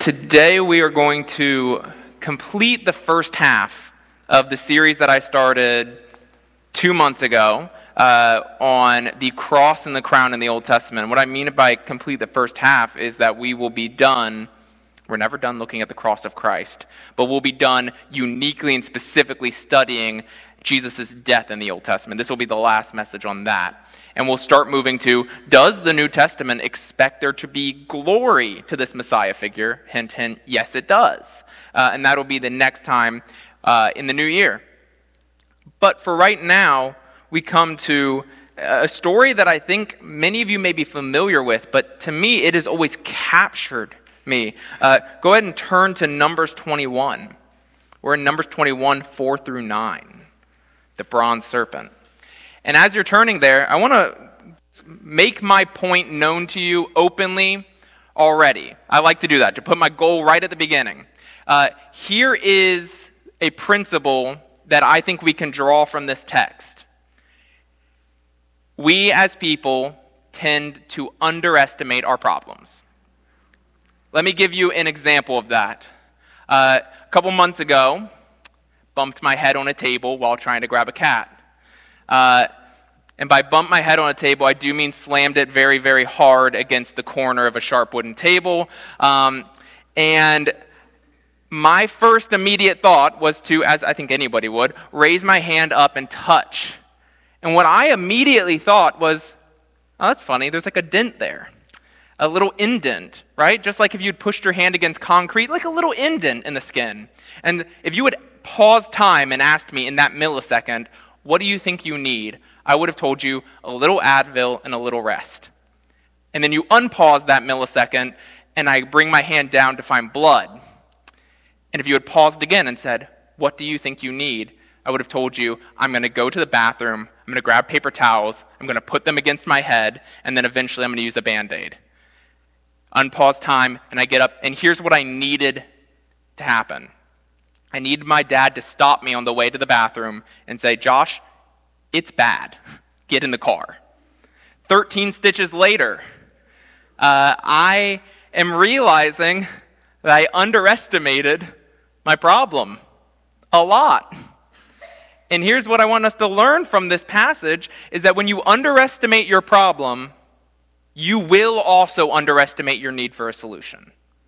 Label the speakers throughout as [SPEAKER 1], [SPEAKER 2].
[SPEAKER 1] Today we are going to complete the first half of the series that I started 2 months ago on the cross and the crown in the Old Testament. What I mean by complete the first half is that we will be done. We're never done looking at the cross of Christ, but we'll be done uniquely and specifically studying Jesus' death in the Old Testament. This will be the last message on that. And we'll start moving to, does the New Testament expect there to be glory to this Messiah figure? Hint, hint, yes it does. And that'll be the next time in the new year. But for right now, we come to a story that I think many of you may be familiar with, but to me it has always captured me. Go ahead and turn to Numbers 21. We're in Numbers 21, 4 through 9, the bronze serpent. And as you're turning there, I want to make my point known to you openly already. I like to do that, to put my goal right at the beginning. Here is a principle that I think we can draw from this text. We as people tend to underestimate our problems. Let me give you an example of that. A couple months ago, bumped my head on a table while trying to grab a cat. And by bump my head on a table, I do mean slammed it very, very hard against the corner of a sharp wooden table. And my first immediate thought was to, as I think anybody would, raise my hand up and touch. And what I immediately thought was, oh, that's funny, there's like a dent there. A little indent, right? Just like if you'd pushed your hand against concrete, like a little indent in the skin. And if you had paused time and asked me in that millisecond, what do you think you need? I would have told you a little Advil and a little rest. And then you unpause that millisecond, and I bring my hand down to find blood. And if you had paused again and said, what do you think you need? I would have told you, I'm going to go to the bathroom, I'm going to grab paper towels, I'm going to put them against my head, and then eventually I'm going to use a Band-Aid. Unpause time, and I get up, and here's what I needed to happen. I needed my dad to stop me on the way to the bathroom and say, Josh, it's bad. Get in the car. 13 stitches later, I am realizing that I underestimated my problem a lot. And here's what I want us to learn from this passage is that when you underestimate your problem, you will also underestimate your need for a solution.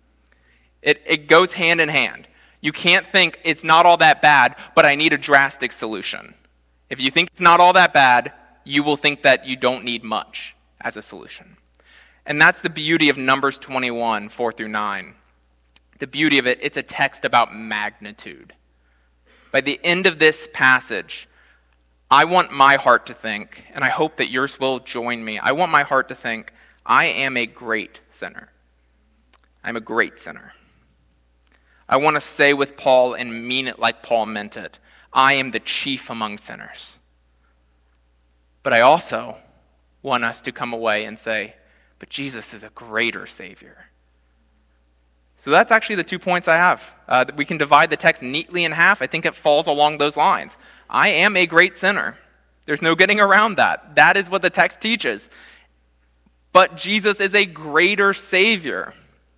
[SPEAKER 1] It goes hand in hand. You can't think it's not all that bad, but I need a drastic solution. If you think it's not all that bad, you will think that you don't need much as a solution. And that's the beauty of Numbers 21, 4 through 9. The beauty of it, it's a text about magnitude. By the end of this passage, I want my heart to think, and I hope that yours will join me, I want my heart to think, I am a great sinner. I'm a great sinner. I want to say with Paul and mean it like Paul meant it. I am the chief among sinners. But I also want us to come away and say, but Jesus is a greater Savior. So that's actually the 2 points I have. We can divide the text neatly in half. I think it falls along those lines. I am a great sinner. There's no getting around that. That is what the text teaches. But Jesus is a greater Savior.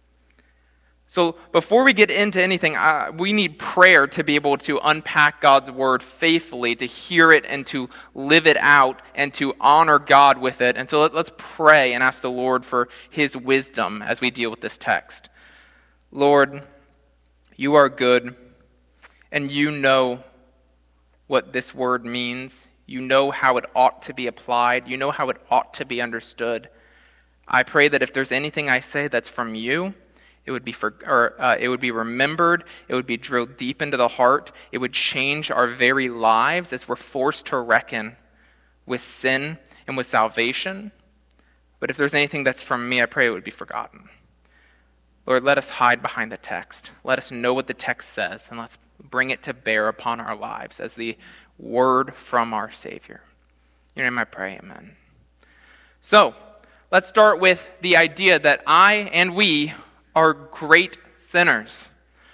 [SPEAKER 1] So before we get into anything, we need prayer to be able to unpack God's word faithfully, to hear it and to live it out and to honor God with it. And so let's pray and ask the Lord for his wisdom as we deal with this text. Lord, you are good, and you know what this word means. You know how it ought to be applied. You know how it ought to be understood. I pray that if there's anything I say that's from you, it would be remembered. It would be drilled deep into the heart. It would change our very lives as we're forced to reckon with sin and with salvation. But if there's anything that's from me, I pray it would be forgotten. Lord, let us hide behind the text. Let us know what the text says, and let's bring it to bear upon our lives as the word from our Savior. In your name I pray, amen. So, let's start with the idea that I and we are great sinners.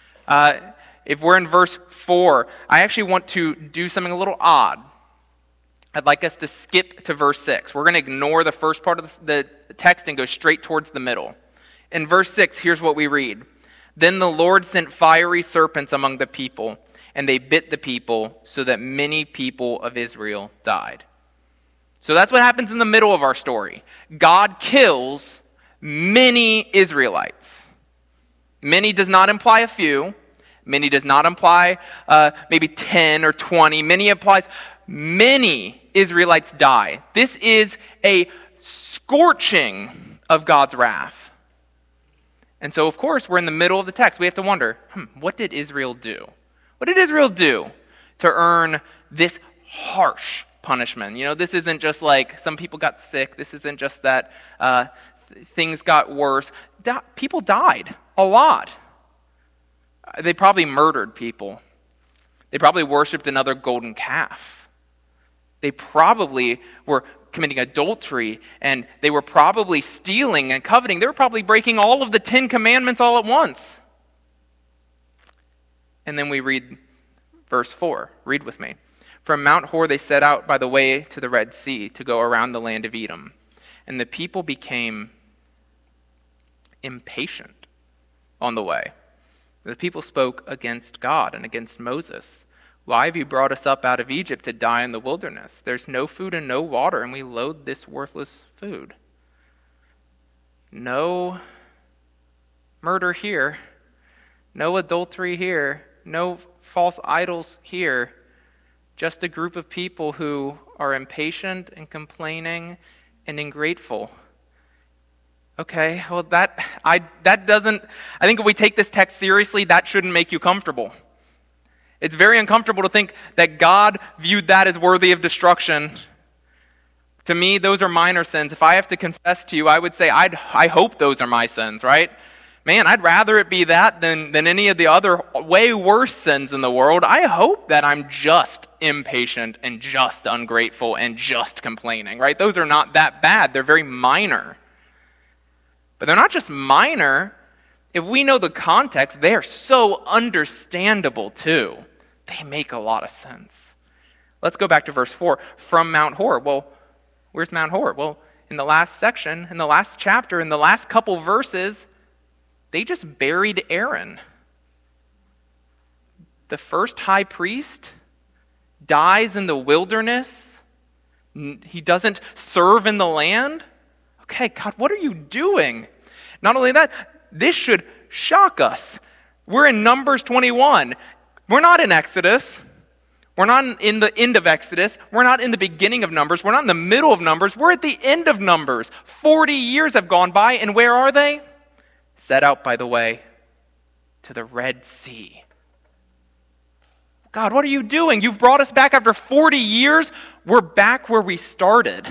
[SPEAKER 1] If we're in verse 4, I actually want to do something a little odd. I'd like us to skip to verse 6. We're going to ignore the first part of the text and go straight towards the middle. In verse 6, here's what we read. Then the Lord sent fiery serpents among the people, and they bit the people, so that many people of Israel died. So that's what happens in the middle of our story. God kills many Israelites. Many does not imply a few. Many does not imply maybe 10 or 20. Many implies many Israelites die. This is a scorching of God's wrath. And so, of course, we're in the middle of the text. We have to wonder, what did Israel do? What did Israel do to earn this harsh punishment? You know, this isn't just like some people got sick. This isn't just that things got worse. People died a lot. They probably murdered people. They probably worshipped another golden calf. They probably were committing adultery, and they were probably stealing and coveting. They were probably breaking all of the 10 Commandments all at once. And then we read verse 4. Read with me. From Mount Hor they set out by the way to the Red Sea to go around the land of Edom. And the people became impatient on the way. The people spoke against God and against Moses. Why have you brought us up out of Egypt to die in the wilderness? There's no food and no water, and we loathe this worthless food. No murder here, no adultery here, no false idols here, just a group of people who are impatient and complaining and ungrateful. Okay, well that doesn't, I think if we take this text seriously, that shouldn't make you comfortable. It's very uncomfortable to think that God viewed that as worthy of destruction. To me, those are minor sins. If I have to confess to you, I would say I hope those are my sins, right? Man, I'd rather it be that than any of the other way worse sins in the world. I hope that I'm just impatient and just ungrateful and just complaining, right? Those are not that bad. They're very minor. But they're not just minor. If we know the context, they are so understandable too. They make a lot of sense. Let's go back to verse 4. From Mount Hor. Well, where's Mount Hor? Well, in the last section, in the last chapter, in the last couple verses, they just buried Aaron. The first high priest dies in the wilderness. He doesn't serve in the land. Okay, God, what are you doing? Not only that, this should shock us. We're in Numbers 21. We're not in Exodus. We're not in the end of Exodus. We're not in the beginning of Numbers. We're not in the middle of Numbers. We're at the end of Numbers. 40 years have gone by, and where are they? Set out by the way to the Red Sea. God, what are you doing? You've brought us back after 40 years. We're back where we started.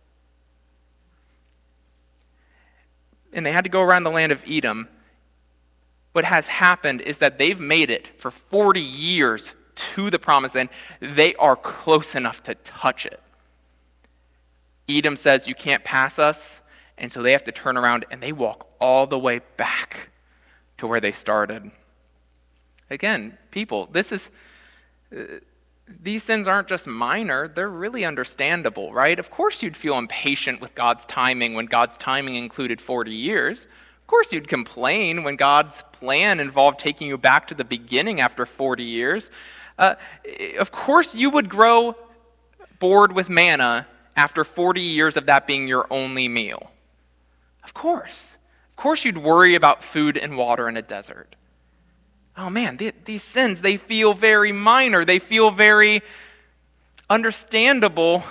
[SPEAKER 1] And they had to go around the land of Edom. What has happened is that they've made it for 40 years to the promised land. They are close enough to touch it. Edom says, you can't pass us. And so they have to turn around and they walk all the way back to where they started. Again, people, these sins aren't just minor, they're really understandable, right? Of course you'd feel impatient with God's timing when God's timing included 40 years. Of course you'd complain when God's plan involved taking you back to the beginning after 40 years. Of course you would grow bored with manna after 40 years of that being your only meal. Of course. Of course you'd worry about food and water in a desert. Oh man, these sins, they feel very minor. They feel very understandable.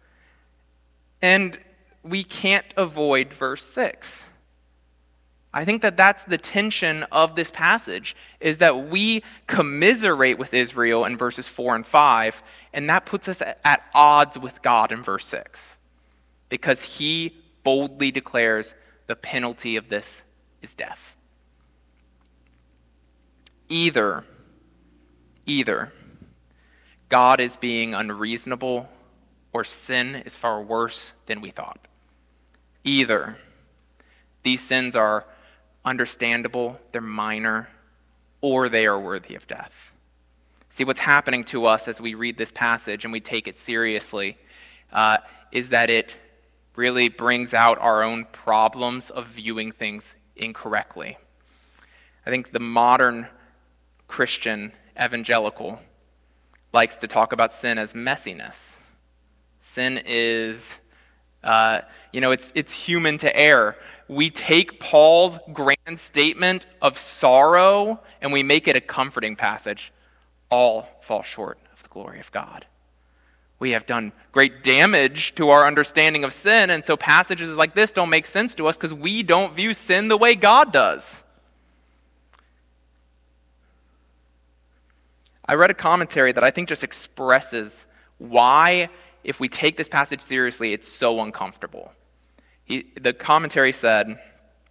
[SPEAKER 1] And we can't avoid verse 6. I think that that's the tension of this passage, is that we commiserate with Israel in verses 4 and 5, and that puts us at odds with God in verse 6, because he boldly declares the penalty of this is death. Either God is being unreasonable or sin is far worse than we thought. Either these sins are understandable, they're minor, or they are worthy of death. See, what's happening to us as we read this passage and we take it seriously is that it really brings out our own problems of viewing things incorrectly. I think the modern Christian evangelical likes to talk about sin as messiness. Sin is, it's human to err. We take Paul's grand statement of sorrow and we make it a comforting passage. All fall short of the glory of God. We have done great damage to our understanding of sin, and so passages like this don't make sense to us because we don't view sin the way God does. I read a commentary that I think just expresses why, if we take this passage seriously, it's so uncomfortable. The commentary said,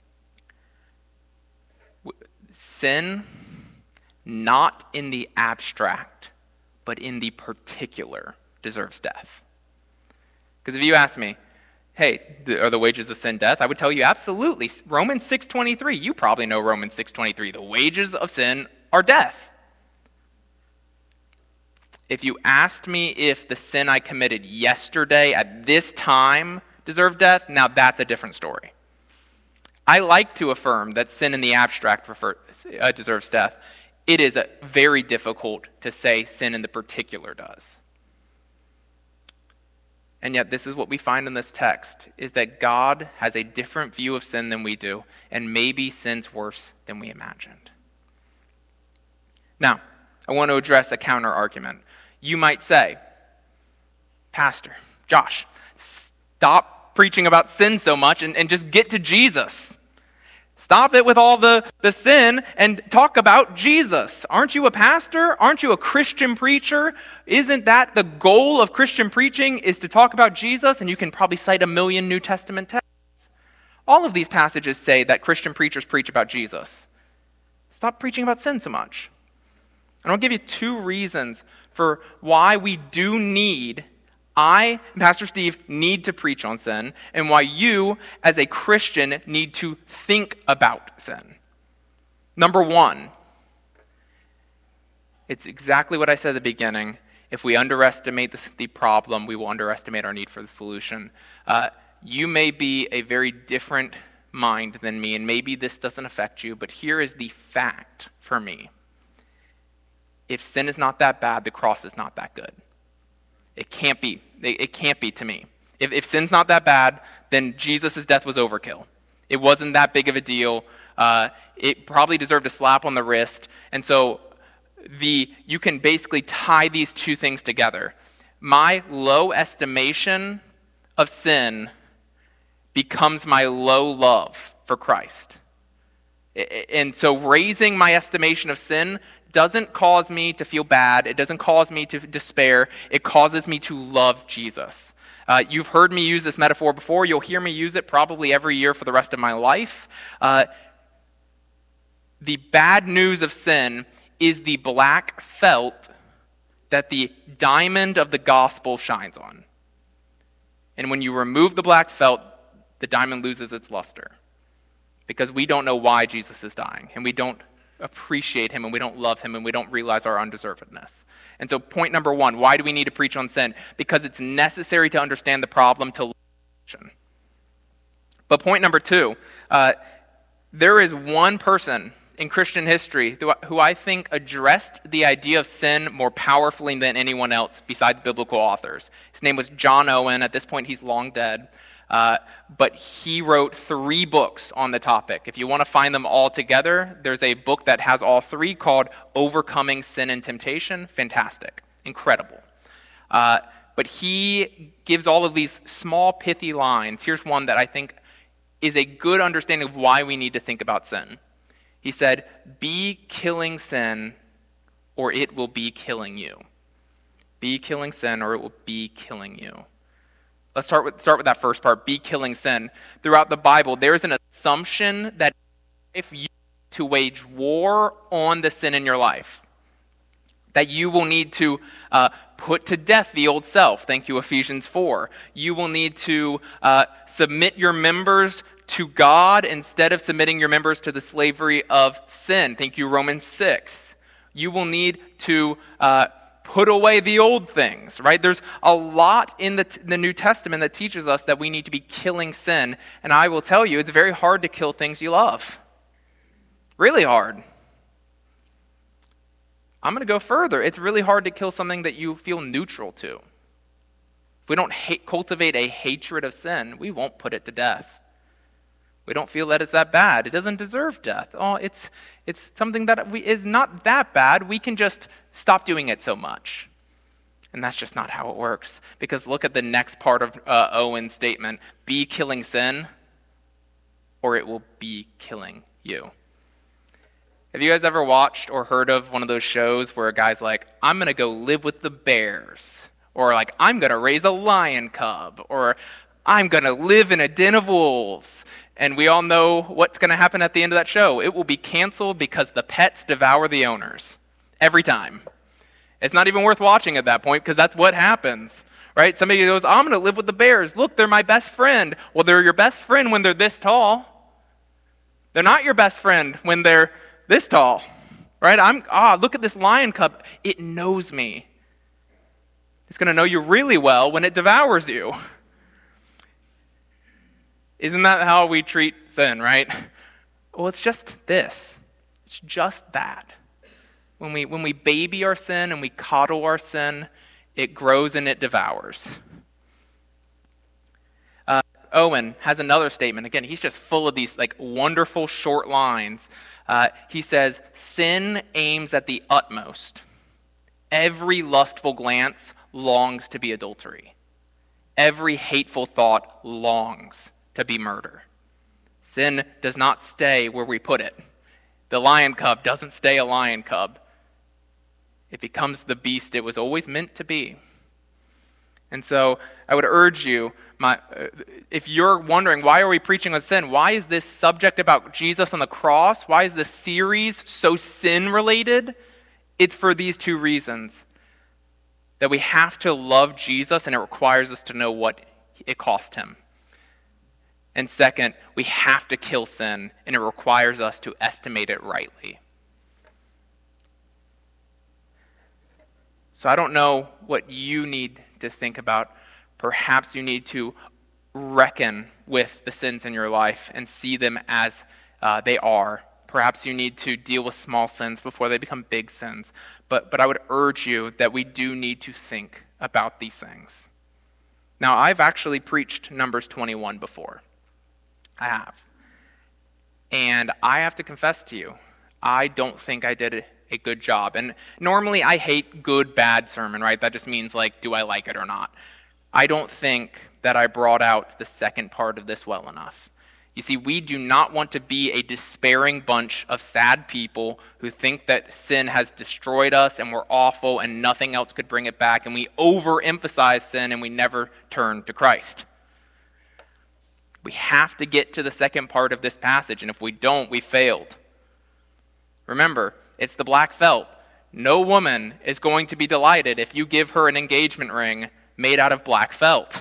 [SPEAKER 1] sin, not in the abstract, but in the particular, deserves death. Because if you ask me, hey, are the wages of sin death? I would tell you absolutely. Romans 6:23, you probably know Romans 6:23. The wages of sin are death. If you asked me if the sin I committed yesterday at this time deserved death, now that's a different story. I like to affirm that sin in the abstract deserves death. It is very difficult to say sin in the particular does. And yet this is what we find in this text, is that God has a different view of sin than we do, and maybe sin's worse than we imagined. Now, I want to address a counter-argument. You might say, Pastor, Josh, stop preaching about sin so much and just get to Jesus. Stop it with all the sin and talk about Jesus. Aren't you a pastor? Aren't you a Christian preacher? Isn't that the goal of Christian preaching, is to talk about Jesus? And you can probably cite a million New Testament texts. All of these passages say that Christian preachers preach about Jesus. Stop preaching about sin so much. And I'll give you two reasons for why we do need, I and Pastor Steve need to preach on sin, and why you, as a Christian, need to think about sin. Number one, it's exactly what I said at the beginning. If we underestimate the problem, we will underestimate our need for the solution. You may be a very different mind than me, and maybe this doesn't affect you, but here is the fact for me. If sin is not that bad, the cross is not that good. It can't be. It can't be to me. If sin's not that bad, then Jesus' death was overkill. It wasn't that big of a deal. It probably deserved a slap on the wrist. And so you can basically tie these two things together. My low estimation of sin becomes my low love for Christ. And so raising my estimation of sin doesn't cause me to feel bad. It doesn't cause me to despair. It causes me to love Jesus. You've heard me use this metaphor before. You'll hear me use it probably every year for the rest of my life. The bad news of sin is the black felt that the diamond of the gospel shines on. And when you remove the black felt, the diamond loses its luster. Because we don't know why Jesus is dying, and we don't appreciate him, and we don't love him, and we don't realize our undeservedness. And so point number one, why do we need to preach on sin? Because it's necessary to understand the problem to love sin. But point number two, there is one person in Christian history who I think addressed the idea of sin more powerfully than anyone else besides biblical authors. His name was John Owen. At this point, he's long dead. But he wrote 3 books on the topic. If you want to find them all together, there's a book that has all 3 called Overcoming Sin and Temptation. Fantastic. Incredible. But he gives all of these small, pithy lines. Here's one that I think is a good understanding of why we need to think about sin. He said, "Be killing sin, or it will be killing you." Be killing sin, or it will be killing you. Let's start with that first part, be killing sin. Throughout the Bible, there is an assumption that if you need to wage war on the sin in your life, that you will need to put to death the old self. Thank you, Ephesians 4. You will need to submit your members to God instead of submitting your members to the slavery of sin. Thank you, Romans 6. You will need to put away the old things, right? There's a lot in the New Testament that teaches us that we need to be killing sin. And I will tell you, it's very hard to kill things you love. Really hard. I'm going to go further. It's really hard to kill something that you feel neutral to. If we don't cultivate a hatred of sin, we won't put it to death. We don't feel that it's that bad. It doesn't deserve death. Oh, it's something that is not that bad. We can just stop doing it so much. And that's just not how it works. Because look at the next part of Owen's statement. Be killing sin, or it will be killing you. Have you guys ever watched or heard of one of those shows where a guy's like, I'm going to go live with the bears, or like, I'm going to raise a lion cub, or I'm going to live in a den of wolves? And we all know what's going to happen at the end of that show. It will be canceled because the pets devour the owners. Every time. It's not even worth watching at that point because that's what happens, right? Somebody goes, I'm going to live with the bears. Look, they're my best friend. Well, they're your best friend when they're this tall. They're not your best friend when they're this tall, right? Look at this lion cub. It knows me. It's going to know you really well when it devours you. Isn't that how we treat sin, right? Well, it's just this. It's just that. When we baby our sin and we coddle our sin, it grows and it devours. Owen has another statement. Again, he's just full of these wonderful short lines. He says, sin aims at the utmost. Every lustful glance longs to be adultery. Every hateful thought longs to be murder. Sin does not stay where we put it. The lion cub doesn't stay a lion cub. It becomes the beast it was always meant to be. And so I would urge you, if you're wondering, why are we preaching on sin? Why is this subject about Jesus on the cross? Why is this series so sin-related? It's for these two reasons. That we have to love Jesus, and it requires us to know what it cost him. And second, we have to kill sin, and it requires us to estimate it rightly. So I don't know what you need to think about. Perhaps you need to reckon with the sins in your life and see them as they are. Perhaps you need to deal with small sins before they become big sins. But I would urge you that we do need to think about these things. Now, I've actually preached Numbers 21 before. I have. And I have to confess to you, I don't think I did a good job. And normally I hate good, bad sermon, right? That just means do I like it or not? I don't think that I brought out the second part of this well enough. You see, we do not want to be a despairing bunch of sad people who think that sin has destroyed us and we're awful and nothing else could bring it back, and we overemphasize sin and we never turn to Christ. We have to get to the second part of this passage, and if we don't, we failed. Remember, it's the black felt. No woman is going to be delighted if you give her an engagement ring made out of black felt.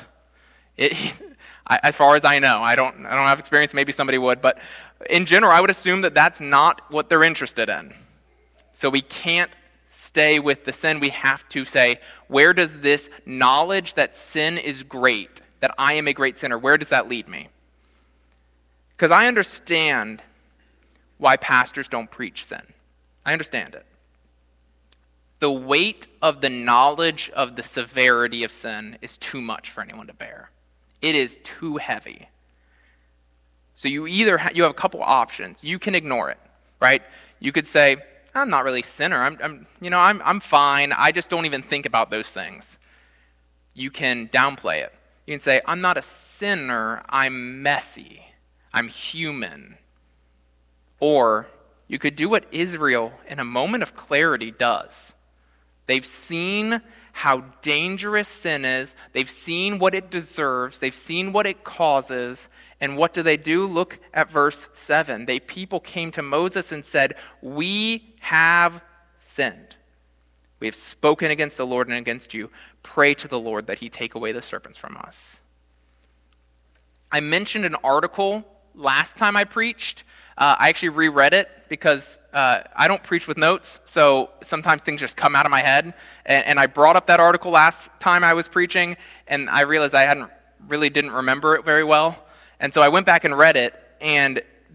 [SPEAKER 1] As far as I know, I don't have experience. Maybe somebody would, but in general, I would assume that that's not what they're interested in. So we can't stay with the sin. We have to say, where does this knowledge that sin is great, that I am a great sinner, where does that lead me? Because I understand why pastors don't preach sin. I understand it. The weight of the knowledge of the severity of sin is too much for anyone to bear. It is too heavy. So you have a couple options. You can ignore it, right? You could say, I'm not really a sinner. I'm fine. I just don't even think about those things. You can downplay it. You can say, I'm not a sinner. I'm messy. I'm human. Or you could do what Israel, in a moment of clarity, does. They've seen how dangerous sin is. They've seen what it deserves. They've seen what it causes. And what do? Look at verse 7. People came to Moses and said, we have sinned. We have spoken against the Lord and against you. Pray to the Lord that he take away the serpents from us. I mentioned an article last time I preached. I actually reread it because I don't preach with notes, so sometimes things just come out of my head. And I brought up that article last time I was preaching, and I realized I didn't remember it very well. And so I went back and read it, and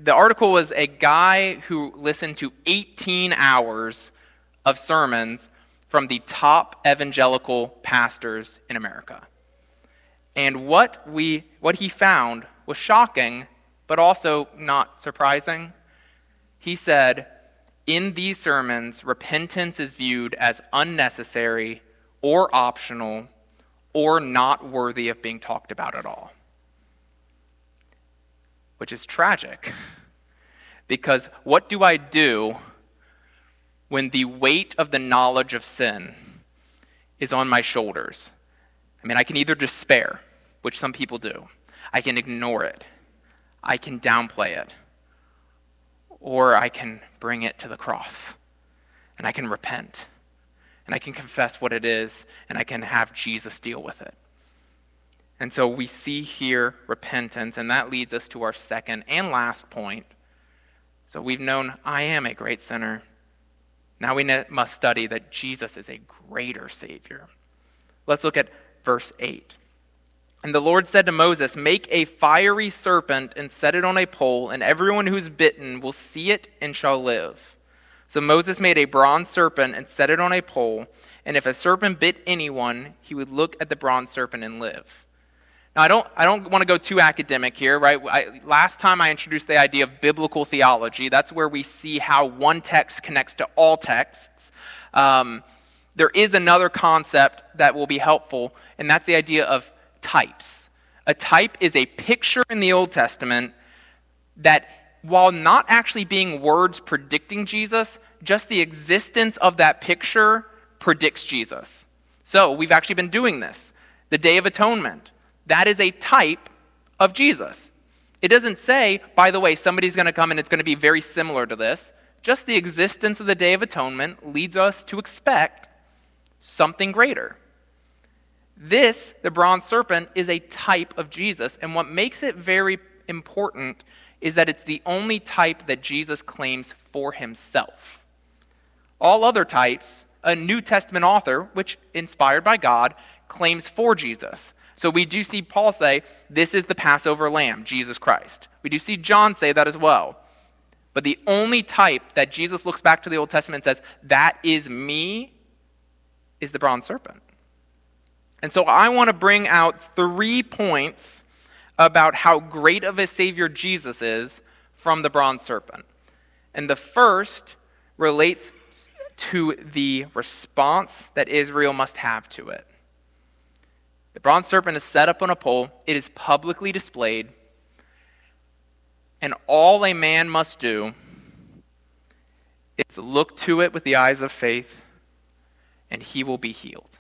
[SPEAKER 1] the article was a guy who listened to 18 hours of sermons from the top evangelical pastors in America. And what he found was shocking, but also not surprising. He said, in these sermons, repentance is viewed as unnecessary or optional or not worthy of being talked about at all. Which is tragic, because what do I do when the weight of the knowledge of sin is on my shoulders? I mean, I can either despair, which some people do. I can ignore it. I can downplay it. Or I can bring it to the cross, and I can repent, and I can confess what it is, and I can have Jesus deal with it. And so we see here repentance, and that leads us to our second and last point. So we've known I am a great sinner. Now we must study that Jesus is a greater Savior. Let's look at verse 8. And the Lord said to Moses, make a fiery serpent and set it on a pole, and everyone who's bitten will see it and shall live. So Moses made a bronze serpent and set it on a pole, and if a serpent bit anyone, he would look at the bronze serpent and live. Now, I don't want to go too academic here, right? Last time I introduced the idea of biblical theology. That's where we see how one text connects to all texts. There is another concept that will be helpful, and that's the idea of types. A type is a picture in the Old Testament that, while not actually being words predicting Jesus, just the existence of that picture predicts Jesus. So we've actually been doing this. The Day of Atonement. That is a type of Jesus. It doesn't say, by the way, somebody's going to come and it's going to be very similar to this. Just the existence of the Day of Atonement leads us to expect something greater. This, the bronze serpent, is a type of Jesus, and what makes it very important is that it's the only type that Jesus claims for himself. All other types, a New Testament author, which inspired by God, claims for Jesus. So we do see Paul say, this is the Passover lamb, Jesus Christ. We do see John say that as well. But the only type that Jesus looks back to the Old Testament and says, that is me, is the bronze serpent. And so I want to bring out 3 points about how great of a Savior Jesus is from the bronze serpent. And the first relates to the response that Israel must have to it. The bronze serpent is set up on a pole. It is publicly displayed. And all a man must do is look to it with the eyes of faith, and he will be healed.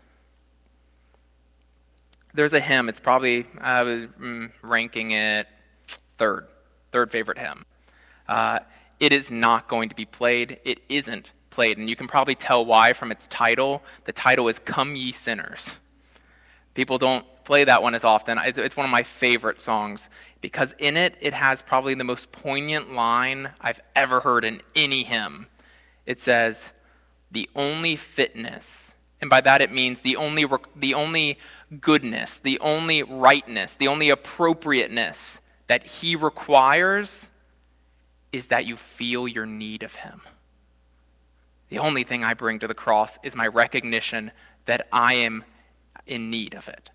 [SPEAKER 1] There's a hymn. It's probably, I was ranking it third favorite hymn. It is not going to be played. It isn't played. And you can probably tell why from its title. The title is Come Ye Sinners. People don't play that one as often. It's one of my favorite songs because in it, it has probably the most poignant line I've ever heard in any hymn. It says, the only fitness, and by that it means the only goodness, the only rightness, the only appropriateness that he requires is that you feel your need of him. The only thing I bring to the cross is my recognition that I am in need of it.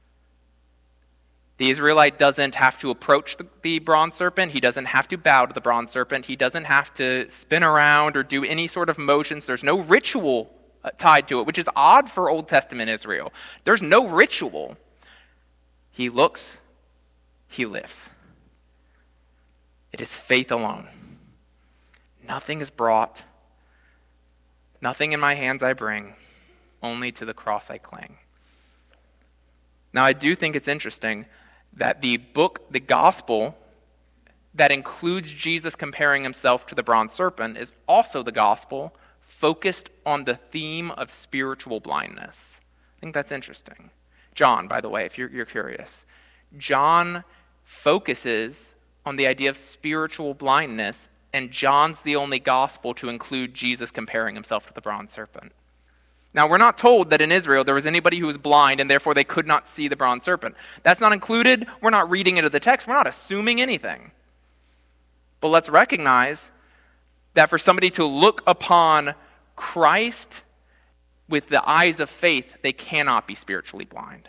[SPEAKER 1] The Israelite doesn't have to approach the bronze serpent. He doesn't have to bow to the bronze serpent. He doesn't have to spin around or do any sort of motions. There's no ritual tied to it, which is odd for Old Testament Israel. There's no ritual. He looks, he lives. It is faith alone. Nothing is brought. Nothing in my hands I bring. Only to the cross I cling. Now, I do think it's interesting that the gospel that includes Jesus comparing himself to the bronze serpent is also the gospel focused on the theme of spiritual blindness. I think that's interesting. John, by the way, if you're curious, John focuses on the idea of spiritual blindness, and John's the only gospel to include Jesus comparing himself to the bronze serpent. Now, we're not told that in Israel there was anybody who was blind and therefore they could not see the bronze serpent. That's not included. We're not reading into the text. We're not assuming anything. But let's recognize that for somebody to look upon Christ with the eyes of faith, they cannot be spiritually blind.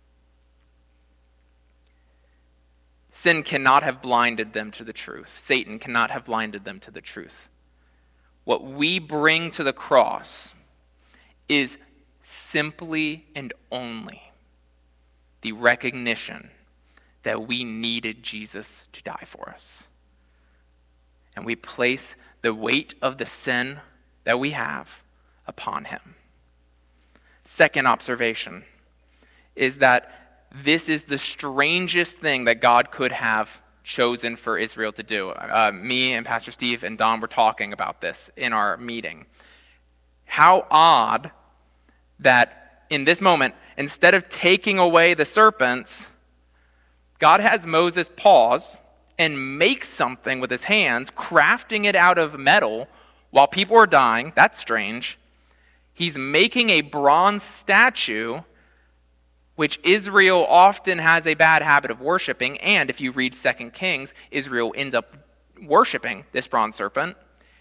[SPEAKER 1] Sin cannot have blinded them to the truth. Satan cannot have blinded them to the truth. What we bring to the cross is simply and only the recognition that we needed Jesus to die for us. And we place the weight of the sin that we have upon him. Second observation is that this is the strangest thing that God could have chosen for Israel to do. Me and Pastor Steve and Don were talking about this in our meeting. How odd that in this moment, instead of taking away the serpents, God has Moses pause and make something with his hands, crafting it out of metal while people are dying. That's strange. He's making a bronze statue, which Israel often has a bad habit of worshiping. And if you read 2 Kings, Israel ends up worshiping this bronze serpent.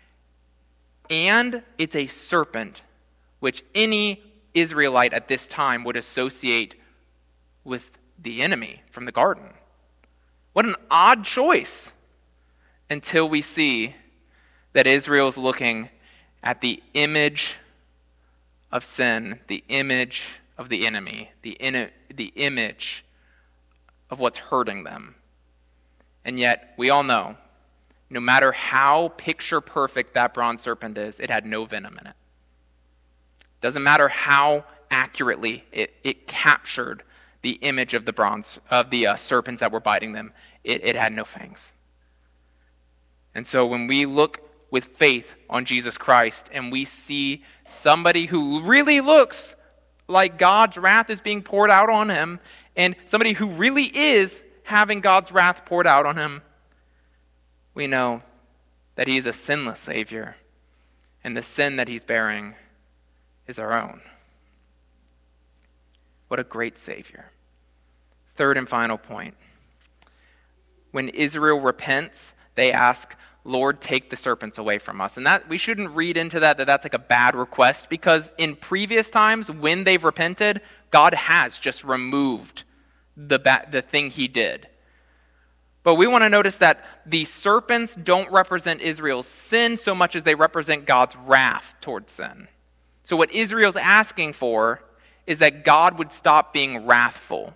[SPEAKER 1] And it's a serpent, which any Israelite at this time would associate with the enemy from the garden. What an odd choice, until we see that Israel's looking at the image of sin, the image of the enemy, the image of what's hurting them. And yet, we all know, no matter how picture perfect that bronze serpent is, it had no venom in it. Doesn't matter how accurately it captured the image of the serpents that were biting them, it had no fangs. And so when we look with faith on Jesus Christ and we see somebody who really looks like God's wrath is being poured out on him, and somebody who really is having God's wrath poured out on him, we know that he is a sinless Savior, and the sin that he's bearing is our own. What a great Savior. Third and final point. When Israel repents, they ask, Lord, take the serpents away from us. And that we shouldn't read into that that's like a bad request, because in previous times when they've repented, God has just removed the thing he did. But we want to notice that the serpents don't represent Israel's sin so much as they represent God's wrath towards sin. So what Israel's asking for is that God would stop being wrathful.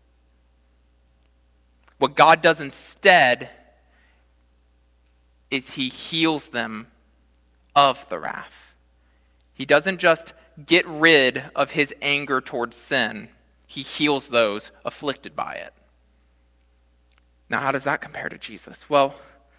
[SPEAKER 1] What God does instead is he heals them of the wrath. He doesn't just get rid of his anger towards sin. He heals those afflicted by it. Now, how does that compare to Jesus? Well,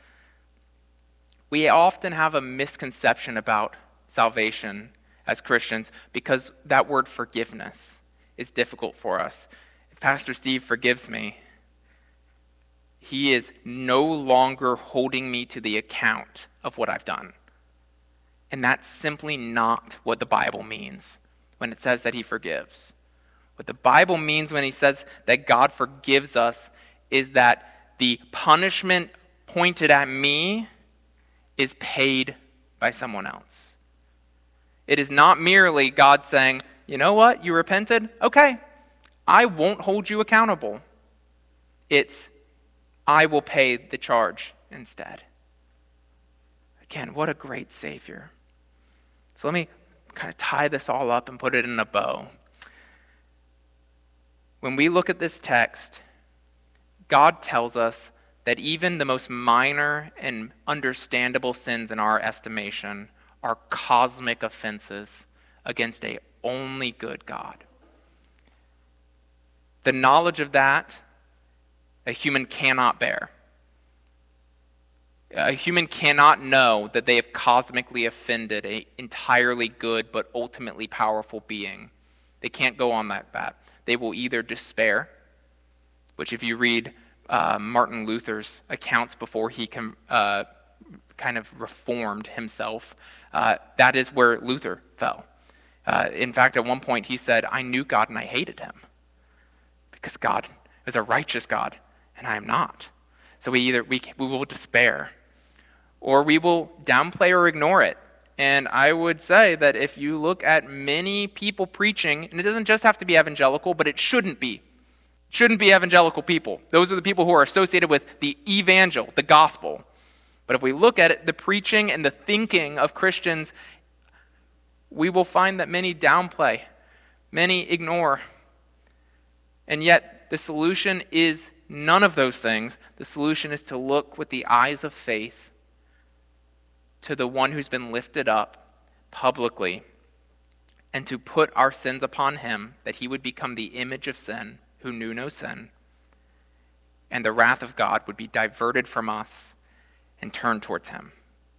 [SPEAKER 1] we often have a misconception about salvation as Christians because that word forgiveness is difficult for us. If Pastor Steve forgives me, he is no longer holding me to the account of what I've done. And that's simply not what the Bible means when it says that he forgives. What the Bible means when he says that God forgives us is that the punishment pointed at me is paid by someone else. It is not merely God saying, you know what, you repented? Okay, I won't hold you accountable. It's, I will pay the charge instead. Again, what a great Savior. So let me kind of tie this all up and put it in a bow. When we look at this text, God tells us that even the most minor and understandable sins in our estimation are cosmic offenses against a only good God. The knowledge of that, a human cannot bear. A human cannot know that they have cosmically offended an entirely good but ultimately powerful being. They can't go on that path. They will either despair, which if you read Martin Luther's accounts before he kind of reformed himself, that is where Luther fell. In fact, at one point he said, I knew God and I hated him because God is a righteous God and I am not. So we will despair or we will downplay or ignore it. And I would say that if you look at many people preaching, and it doesn't just have to be evangelical, but it shouldn't be. It shouldn't be evangelical people. Those are the people who are associated with the evangel, the gospel. But if we look at it, the preaching and the thinking of Christians, we will find that many downplay, many ignore. And yet the solution is none of those things. The solution is to look with the eyes of faith to the one who's been lifted up publicly, and to put our sins upon him, that he would become the image of sin, who knew no sin, and the wrath of God would be diverted from us and turned towards him.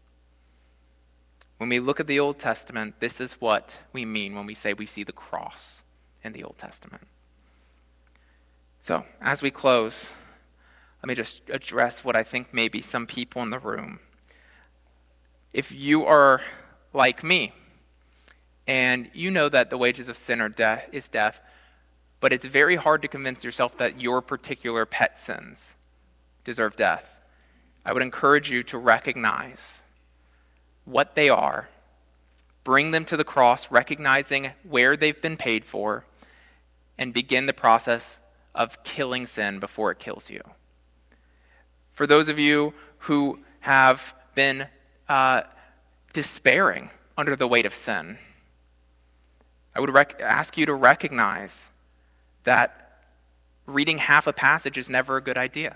[SPEAKER 1] When we look at the Old Testament, this is what we mean when we say we see the cross in the Old Testament. So, as we close, let me just address what I think may be some people in the room. If you are like me, and you know that the wages of sin is death, but it's very hard to convince yourself that your particular pet sins deserve death, I would encourage you to recognize what they are, bring them to the cross, recognizing where they've been paid for, and begin the process of killing sin before it kills you. For those of you who have been despairing under the weight of sin, I would ask you to recognize that reading half a passage is never a good idea.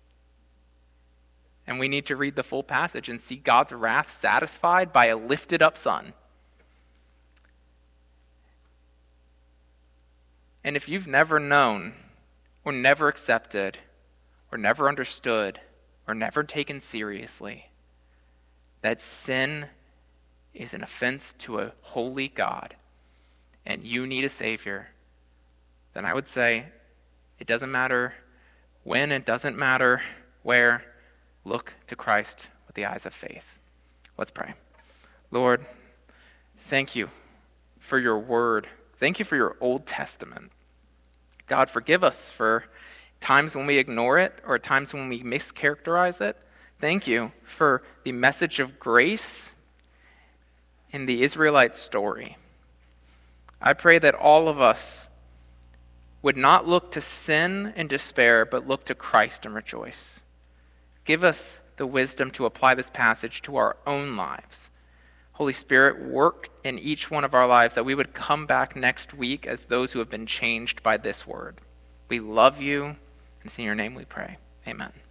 [SPEAKER 1] And we need to read the full passage and see God's wrath satisfied by a lifted up Son. And if you've never known, or never accepted, or never understood, or never taken seriously that sin is an offense to a holy God, and you need a Savior, then I would say it doesn't matter when, it doesn't matter where, look to Christ with the eyes of faith. Let's pray. Lord, thank you for your word. Thank you for your Old Testament. God, forgive us for times when we ignore it or times when we mischaracterize it. Thank you for the message of grace in the Israelite story. I pray that all of us would not look to sin and despair, but look to Christ and rejoice. Give us the wisdom to apply this passage to our own lives. Holy Spirit, work in each one of our lives that we would come back next week as those who have been changed by this word. We love you, and it's in your name we pray. Amen.